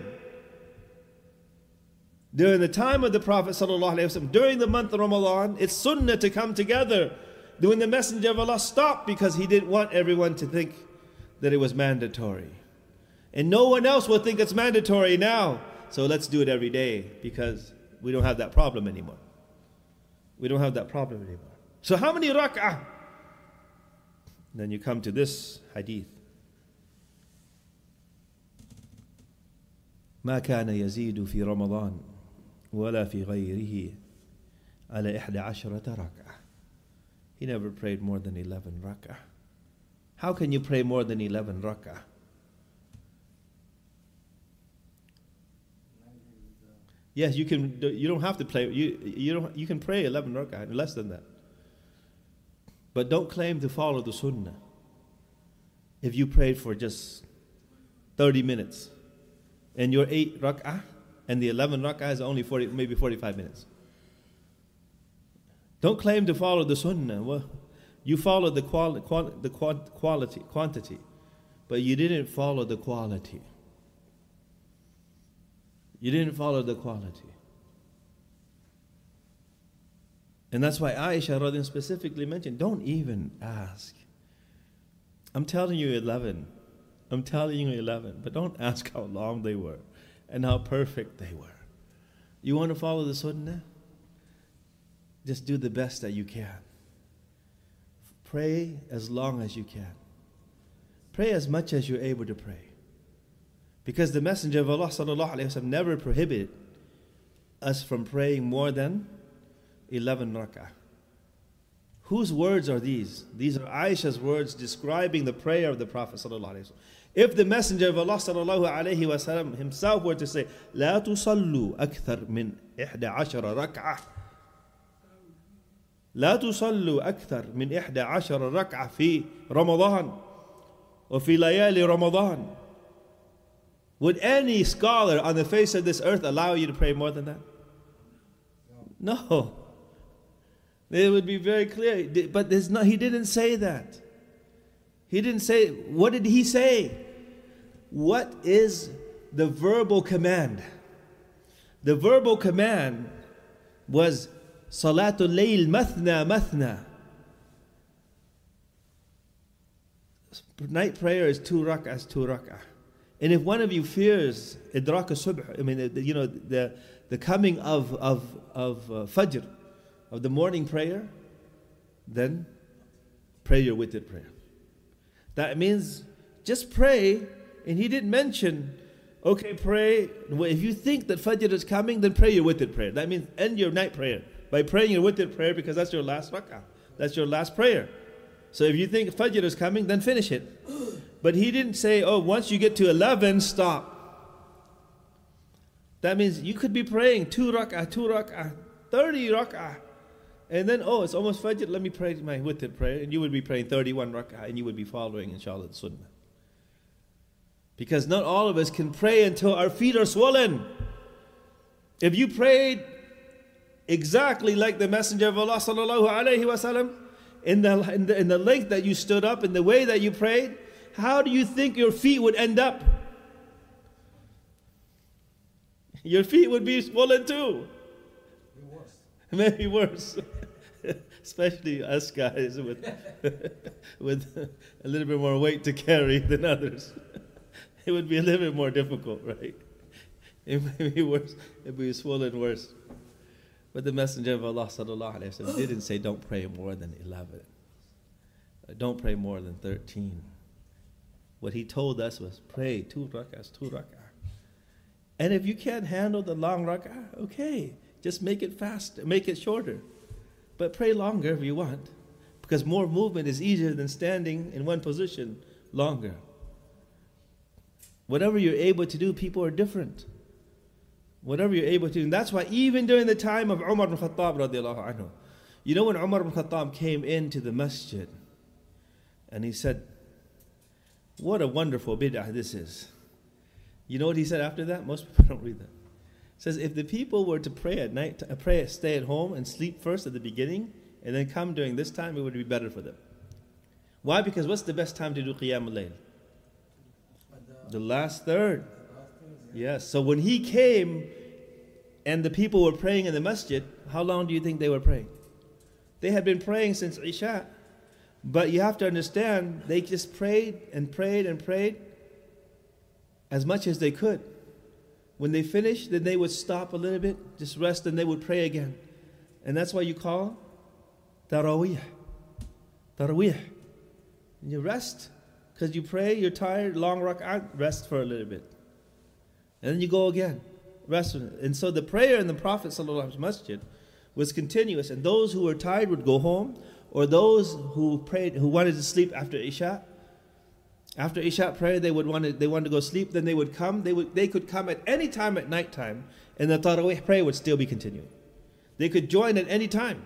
During the time of the Prophet ﷺ, during the month of Ramadan. It's sunnah to come together. When the Messenger of Allah stopped, because he didn't want everyone to think that it was mandatory. And no one else will think it's mandatory now. So let's do it every day, because we don't have that problem anymore. We don't have that problem anymore. So how many rak'ah? Then you come to this hadith. ما كان يزيد في رمضان ولا في غيره على إحدى عشرة ركعة. he never prayed more than eleven rak'ah. How can you pray more than eleven rak'ah? Yes, you can. You don't have to play. You you don't. You can pray eleven rak'ah, less than that. But don't claim to follow the sunnah. If you prayed for just thirty minutes, and your eight rak'ah and the eleven rak'ah is only forty, maybe forty-five minutes. Don't claim to follow the sunnah. Well, you followed the quali- qual- the quality, quantity, but you didn't follow the quality. You didn't follow the quality. And that's why Aisha radhiyallahu anha specifically mentioned, don't even ask. I'm telling you eleven. I'm telling you eleven. But don't ask how long they were and how perfect they were. You want to follow the sunnah? Just do the best that you can. Pray as long as you can. Pray as much as you're able to pray. Because the Messenger of Allah sallallahu alaihi wasallam never prohibited us from praying more than eleven rak'ah. Whose words are these? These are Aisha's words describing the prayer of the Prophet sallallahu alaihi wasallam. If the Messenger of Allah sallallahu alaihi wasallam himself were to say, لا تصلوا أكثر من إحدى عشر ركعة لا تصلوا أكثر من إحدى عشر ركعة في رمضان وفي ليالي رمضان. Would any scholar on the face of this earth allow you to pray more than that? No. It would be very clear. But there's no, he didn't say that. He didn't say, what did he say? What is the verbal command? The verbal command was Salatul Layl Mathna Mathna. Night prayer is two rak'ahs, two rak'ah. And if one of you fears idrak al-subh, I mean, you know, the, the coming of, of, of uh, fajr, of the morning prayer, then pray your witr prayer. That means just pray, and he didn't mention, okay, pray, if you think that fajr is coming, then pray your witr prayer. That means end your night prayer by praying your witr prayer because that's your last rak'ah. That's your last prayer. So if you think fajr is coming, then finish it. But he didn't say, oh, once you get to eleven, stop. That means you could be praying two rak'ah, two rak'ah, thirty rak'ah. And then, oh, it's almost fajr, let me pray my witr prayer. And you would be praying thirty-one rak'ah and you would be following, inshallah, the sunnah. Because not all of us can pray until our feet are swollen. If you prayed exactly like the Messenger of Allah sallallahu alaihi wasallam, in the, in the in the length that you stood up, in the way that you prayed, how do you think your feet would end up? Your feet would be swollen too. Maybe worse. Especially us guys with, with a little bit more weight to carry than others. It would be a little bit more difficult, right? It may be worse. It would be swollen worse. But the Messenger of Allah sallallahu alaihi wasallam didn't say don't pray more than eleven. Don't pray more than thirteen. What he told us was pray two rak'ahs, two rak'ah. And if you can't handle the long rak'ah, okay, just make it fast, make it shorter. But pray longer if you want, because more movement is easier than standing in one position longer. Whatever you're able to do, people are different. Whatever you're able to do. And that's why even during the time of Umar ibn Khattab radiallahu anhu, you know when Umar ibn Khattab came into the masjid and he said, what a wonderful bid'ah this is. You know what he said after that? Most people don't read that. He says, if the people were to pray at night, uh, pray, stay at home and sleep first at the beginning and then come during this time, it would be better for them. Why? Because what's the best time to do Qiyamul Layl? The last third. Yes. So when he came and the people were praying in the masjid, how long do you think they were praying? They had been praying since Isha. But you have to understand, they just prayed and prayed and prayed as much as they could. When they finished, then they would stop a little bit, just rest, and they would pray again. And that's why you call Taraweeh. Taraweeh. And you rest, because you pray, you're tired, long rak'ah, rest for a little bit. And then you go again, rest. And so the prayer in the Prophet ﷺ masjid was continuous. And those who were tired would go home, or those who prayed, who wanted to sleep after Isha, after Isha prayer, they would want to, they wanted to go sleep. Then they would come. They would, they could come at any time at night time, and the Taraweeh prayer would still be continuing. They could join at any time.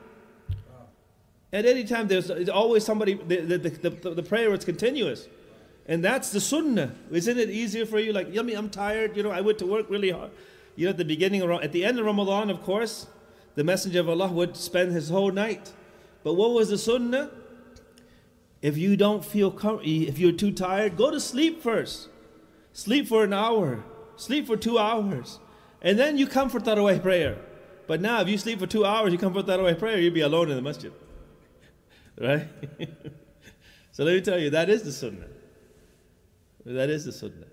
At any time, there's, there's always somebody. The, the, the, the, the prayer is continuous, and that's the sunnah. Isn't it easier for you? Like, yummy, I'm tired. You know, I went to work really hard. You know, at the beginning, or at the end of Ramadan, of course, the Messenger of Allah would spend his whole night. But what was the sunnah? If you don't feel comfortable, if you're too tired, go to sleep first. Sleep for an hour. Sleep for two hours. And then you come for Taraweeh prayer. But now, if you sleep for two hours, you come for Taraweeh prayer, you'll be alone in the masjid. Right? So let me tell you, that is the sunnah. That is the sunnah.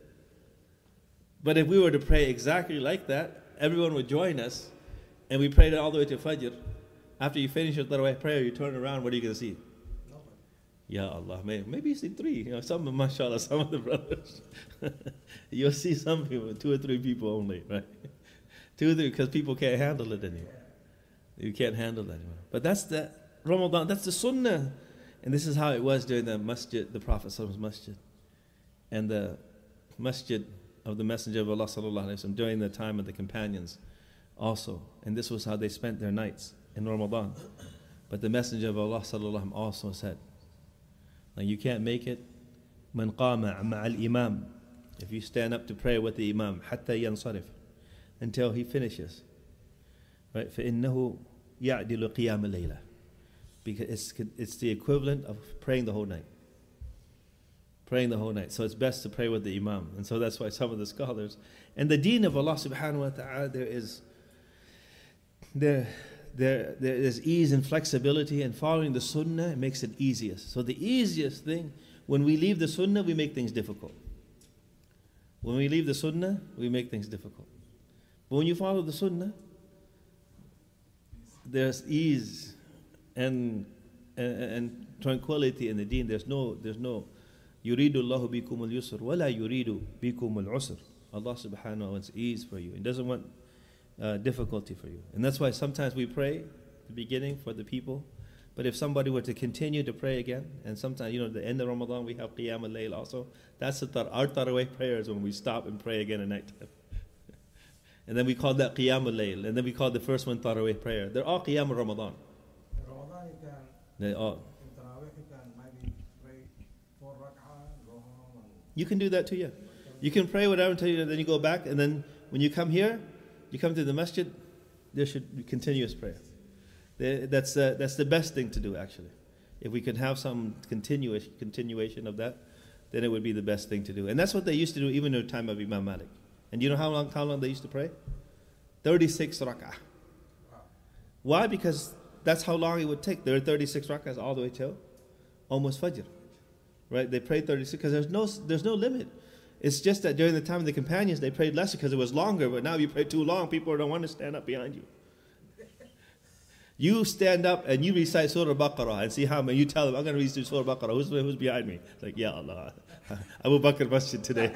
But if we were to pray exactly like that, everyone would join us, and we prayed it all the way to Fajr. After you finish your Taraweeh prayer, you turn around, what are you going to see? Ya Allah, maybe you see three. You know, some, mashallah, some of the brothers. You'll see some people, two or three people only, right? Two or three, because people can't handle it anymore. You can't handle that anymore. But that's the Ramadan, that's the sunnah. And this is how it was during the masjid, the Prophet Prophet's masjid. And the masjid of the Messenger of Allah sallallahu alaihi wasallam during the time of the companions also. And this was how they spent their nights in Ramadan. But the Messenger of Allah sallallahu alaihi wasallam also said, like, you can't make it. Man qama ma'al imam. If you stand up to pray with the imam, hatta yansarif, until he finishes. Right? فإنه يعدل قيام الليلة. Because it's, it's the equivalent of praying the whole night. Praying the whole night. So it's best to pray with the imam. And so that's why some of the scholars, and the deen of Allah subhanahu wa ta'ala, there is there There, there is ease and flexibility, and following the sunnah makes it easiest. So the easiest thing, when we leave the sunnah, we make things difficult. When we leave the sunnah, we make things difficult. But when you follow the sunnah, there's ease and, and, and tranquility in the deen. There's no, there's no, يُرِيدُ اللَّهُ بِكُمُ الْيُسْرِ وَلَا يُرِيدُ بِكُمُ الْعُسْرِ. Allah subhanahu wa ta'ala wants ease for you. He doesn't want Uh, difficulty for you. And that's why sometimes we pray at the beginning for the people. But if somebody were to continue to pray again, and sometimes, you know, at the end of Ramadan, we have Qiyam al-Layl also. That's the tar- our Taraweeh prayers when we stop and pray again at night time. And then we call that Qiyam al-Layl. And then we call the first one Taraweeh prayer. They're all Qiyam al-Ramadan. In Ramadan, you can, They all. in Tarawih, you can maybe pray four rak'ah, go home. And You can do that too, yeah. You can pray whatever until you, then you go back, and then when you come here, you come to the masjid, there should be continuous prayer. There, that's, uh, that's the best thing to do, actually. If we could have some continuous continuation of that, then it would be the best thing to do. And that's what they used to do even in the time of Imam Malik. And you know how long, how long they used to pray? thirty-six rak'ah. Why? Because that's how long it would take. There are thirty-six rak'ahs all the way till almost Fajr. Right? They prayed thirty-six because there's no, there's no limit. It's just that during the time of the companions, they prayed lesser because it was longer. But now if you pray too long, people don't want to stand up behind you. You stand up and you recite Surah Baqarah and see how many. You tell them, I'm going to read Surah Baqarah. Who's, who's behind me? It's like, Ya Allah, Abu Bakr Masjid today.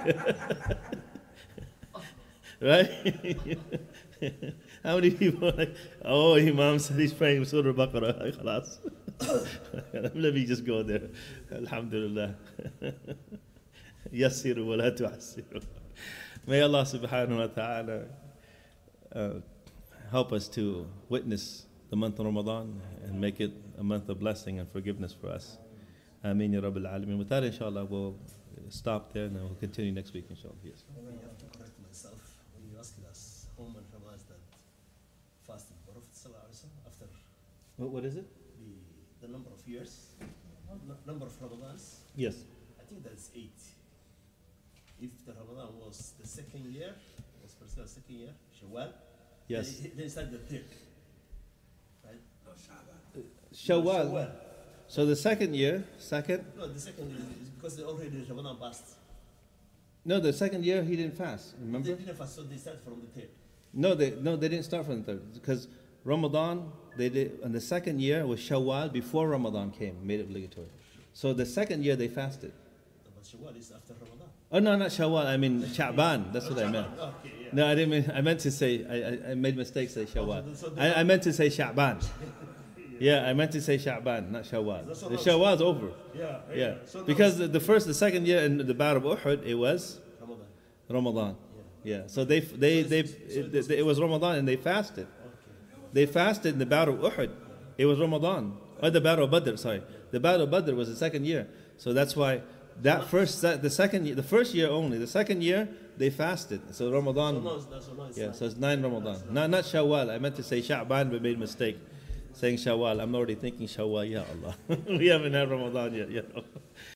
Right? How many people are like, oh, Imam said he's praying Surah Baqarah. Khalas. Let me just go there. Alhamdulillah. Yassiru wa la tu'assiru. May Allah subhanahu wa ta'ala uh, help us to witness the month of Ramadan and make it a month of blessing and forgiveness for us. Ameen ya Rabbil Alameen. With that, inshallah, we'll stop there and then we'll continue next week, inshallah. Yes. I have to correct myself. When you asked us how many Ramadans that fasted Prophet Sallallahu Alaihi Wasallam after What, what is it? the, the number of years, n- number of Ramadans, Yes. I think that's eight. If the Ramadan was the second year, was per se the second year, Shawwal, Yes. then, then start the third. Right? Shawwal. So the second year, second? No, the second year is because they already Ramadan passed. No, the second year he didn't fast. Remember? They didn't fast, so they start from the third. No, they no they didn't start from the third because Ramadan they did, and the second year was Shawwal before Ramadan came, made it obligatory. So the second year they fasted. But Shawwal is after Ramadan. Oh no, not Shawwal. I mean Sha'ban. That's what I meant. Okay, yeah. No, I didn't mean. I meant to say. I, I, I made mistakes. Say Shawwal. I, I meant to say Sha'ban. Yeah, I meant to say Sha'ban, not Shawwal. That's The what I was- Shawwal's over. Yeah, Yeah, So that because was the, the first, the second year in the Battle of Uhud, it was Ramadan. Ramadan. Yeah, so they they they it, it was Ramadan and they fasted. They fasted in the Battle of Uhud. It was Ramadan. Or the Battle of Badr, sorry. The Battle of Badr was the second year. So that's why that first the second year, the first year only, the second year they fasted. So Ramadan. So no, it's, that's, no, it's Yeah, not. so it's nine Ramadan. Not not Shawwal. I meant to say Sha'ban, but made a mistake. Saying Shawwal. I'm already thinking Shawwal, ya Allah. We haven't had Ramadan yet. Yeah.